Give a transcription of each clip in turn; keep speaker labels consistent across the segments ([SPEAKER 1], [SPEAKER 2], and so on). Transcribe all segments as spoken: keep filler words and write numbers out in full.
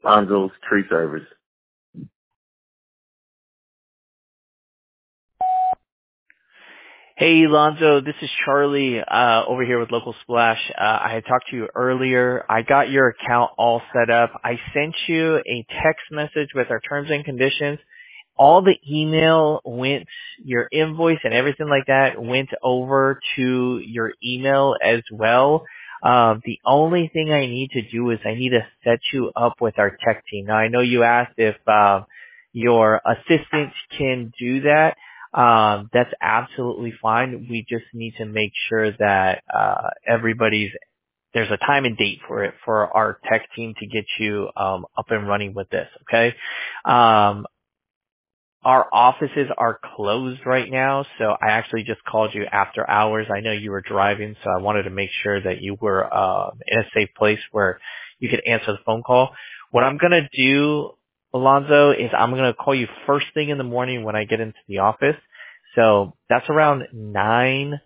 [SPEAKER 1] Alonzo's Tree Service.
[SPEAKER 2] Hey, Alonzo, this is Charlie uh, over here with Local Splash. Uh, I had talked to you earlier. I got your account all set up. I sent you a text message with our terms and conditions. All the email went, your invoice and everything like that went over to your email as well. Um, the only thing I need to do is I need to set you up with our tech team. Now, I know you asked if uh, your assistant can do that. Um, that's absolutely fine. We just need to make sure that uh, everybody's there's a time and date for it for our tech team to get you um, up and running with this. Okay. Um, our offices are closed right now, so I actually just called you after hours. I know you were driving, so I wanted to make sure that you were uh, in a safe place where you could answer the phone call. What I'm gonna do, Alonzo, is I'm gonna call you first thing in the morning when I get into the office. So that's around nine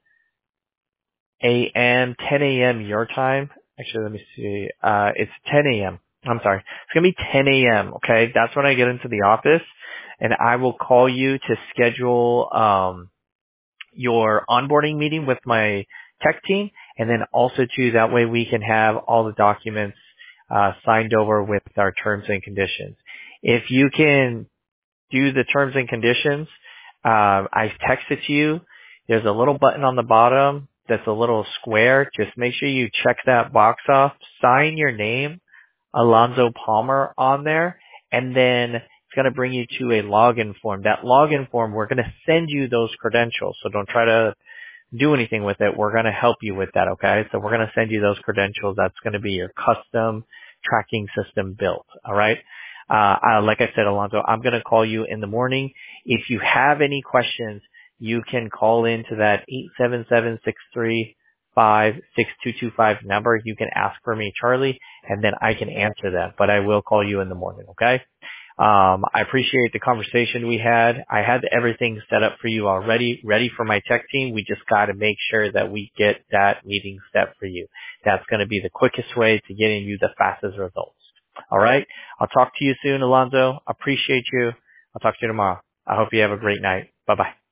[SPEAKER 2] a.m., ten a.m. your time. Actually, let me see. Uh, it's ten a.m. I'm sorry. It's going to be ten a.m., okay? That's when I get into the office, and I will call you to schedule um, your onboarding meeting with my tech team, and then also, too, that way we can have all the documents uh, signed over with our terms and conditions. If you can do the terms and conditions, uh, I texted you. There's a little button on the bottom that's a little square. Just make sure you check that box off. Sign your name, Alonzo Palmer, on there, and then it's going to bring you to a login form. That login form, we're going to send you those credentials, so don't try to do anything with it. We're going to help you with that, okay? So we're going to send you those credentials. That's going to be your custom tracking system built, all right? Uh, uh, like I said, Alonzo, I'm going to call you in the morning. If you have any questions, you can call into that eight seven seven, six three five, six two two five number. You can ask for me, Charlie, and then I can answer that. But I will call you in the morning, okay? Um, I appreciate the conversation we had. I had everything set up for you already, ready for my tech team. We just got to make sure that we get that meeting set for you. That's going to be the quickest way to getting you the fastest results. All right. I'll talk to you soon, Alonzo. Appreciate you. I'll talk to you tomorrow. I hope you have a great night. Bye bye.